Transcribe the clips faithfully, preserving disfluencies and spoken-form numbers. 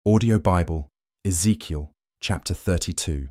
Audio Bible, Ezekiel chapter thirty-two.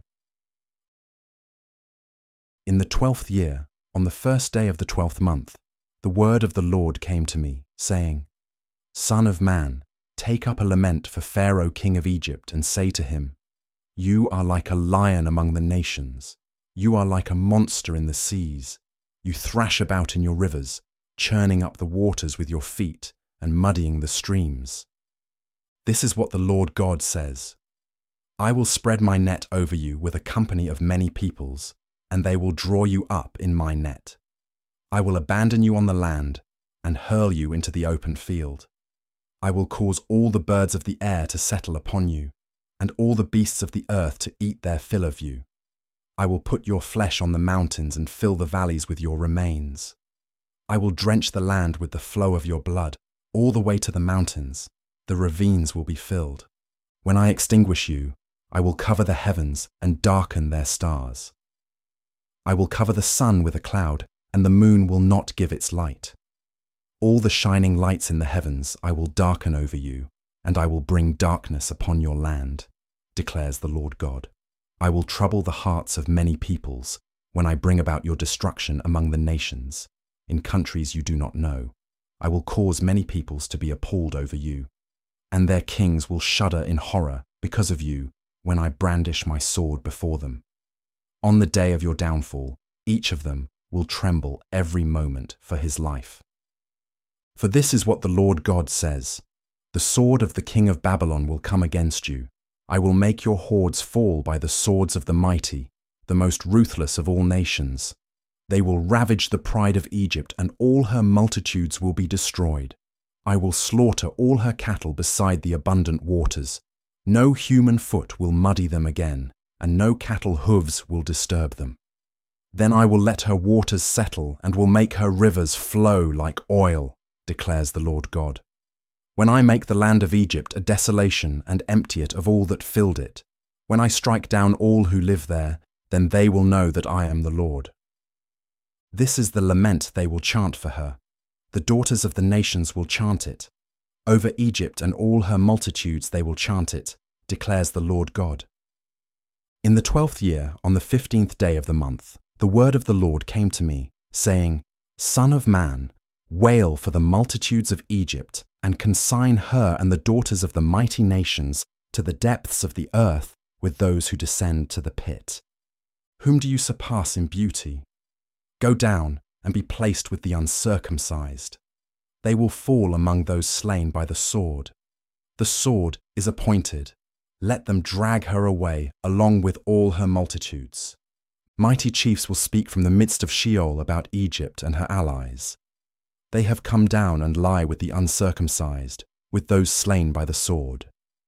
In the twelfth year, on the first day of the twelfth month, the word of the Lord came to me, saying, Son of man, take up a lament for Pharaoh king of Egypt, and say to him, You are like a lion among the nations. You are like a monster in the seas. You thrash about in your rivers, churning up the waters with your feet and muddying the streams. This is what the Lord God says. I will spread my net over you with a company of many peoples, and they will draw you up in my net. I will abandon you on the land and hurl you into the open field. I will cause all the birds of the air to settle upon you, and all the beasts of the earth to eat their fill of you. I will put your flesh on the mountains and fill the valleys with your remains. I will drench the land with the flow of your blood, all the way to the mountains. The ravines will be filled. When I extinguish you, I will cover the heavens and darken their stars. I will cover the sun with a cloud, and the moon will not give its light. All the shining lights in the heavens I will darken over you, and I will bring darkness upon your land, declares the Lord God. I will trouble the hearts of many peoples when I bring about your destruction among the nations, in countries you do not know. I will cause many peoples to be appalled over you, and their kings will shudder in horror because of you when I brandish my sword before them. On the day of your downfall, each of them will tremble every moment for his life. For this is what the Lord God says, The sword of the king of Babylon will come against you. I will make your hordes fall by the swords of the mighty, the most ruthless of all nations. They will ravage the pride of Egypt, and all her multitudes will be destroyed. I will slaughter all her cattle beside the abundant waters. No human foot will muddy them again, and no cattle hooves will disturb them. Then I will let her waters settle and will make her rivers flow like oil, declares the Lord God. When I make the land of Egypt a desolation and empty it of all that filled it, when I strike down all who live there, then they will know that I am the Lord. This is the lament they will chant for her. The daughters of the nations will chant it. Over Egypt and all her multitudes they will chant it, declares the Lord God. In the twelfth year, on the fifteenth day of the month, the word of the Lord came to me, saying, Son of man, wail for the multitudes of Egypt, and consign her and the daughters of the mighty nations to the depths of the earth with those who descend to the pit. Whom do you surpass in beauty? Go down and be placed with the uncircumcised. They will fall among those slain by the sword. The sword is appointed. Let them drag her away along with all her multitudes. Mighty chiefs will speak from the midst of Sheol about Egypt and her allies. They have come down and lie with the uncircumcised, with those slain by the sword.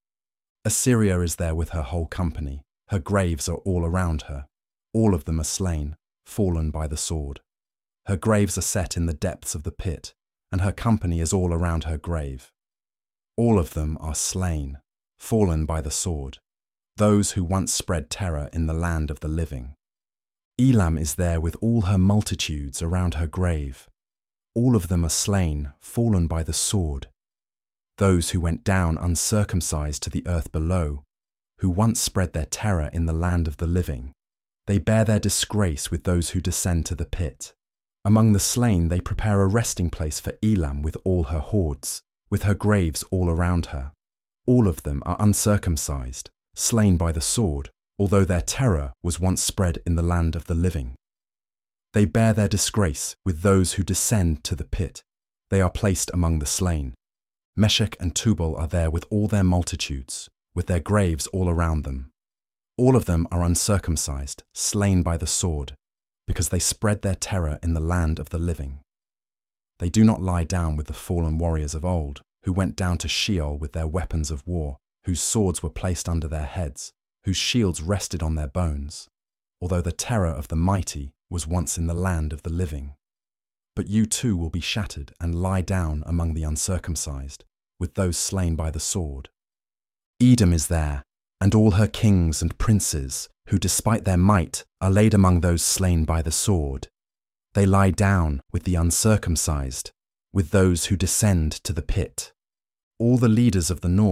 Assyria is there with her whole company. Her graves are all around her. All of them are slain, fallen by the sword. Her graves are set in the depths of the pit, and her company is all around her grave. All of them are slain, fallen by the sword, those who once spread terror in the land of the living. Elam is there with all her multitudes around her grave. All of them are slain, fallen by the sword. Those who went down uncircumcised to the earth below, who once spread their terror in the land of the living. They bear their disgrace with those who descend to the pit. Among the slain they prepare a resting place for Elam with all her hordes, with her graves all around her. All of them are uncircumcised, slain by the sword, although their terror was once spread in the land of the living. They bear their disgrace with those who descend to the pit. They are placed among the slain. Meshech and Tubal are there with all their multitudes, with their graves all around them. All of them are uncircumcised, slain by the sword, because they spread their terror in the land of the living. They do not lie down with the fallen warriors of old, who went down to Sheol with their weapons of war, whose swords were placed under their heads, whose shields rested on their bones, although the terror of the mighty was once in the land of the living. But you too will be shattered and lie down among the uncircumcised, with those slain by the sword. Edom is there, and all her kings and princes, who despite their might are laid among those slain by the sword. They lie down with the uncircumcised, with those who descend to the pit. All the leaders of the north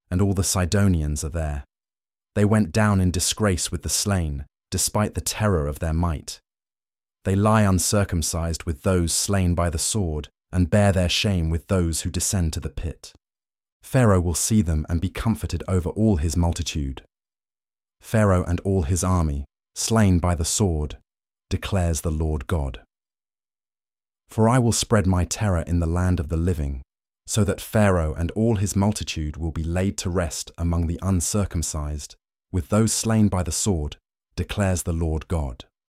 and all the Sidonians are there. They went down in disgrace with the slain, despite the terror of their might. They lie uncircumcised with those slain by the sword, and bear their shame with those who descend to the pit. Pharaoh will see them and be comforted over all his multitude. Pharaoh and all his army, slain by the sword, declares the Lord God. For I will spread my terror in the land of the living, so that Pharaoh and all his multitude will be laid to rest among the uncircumcised, with those slain by the sword, declares the Lord God.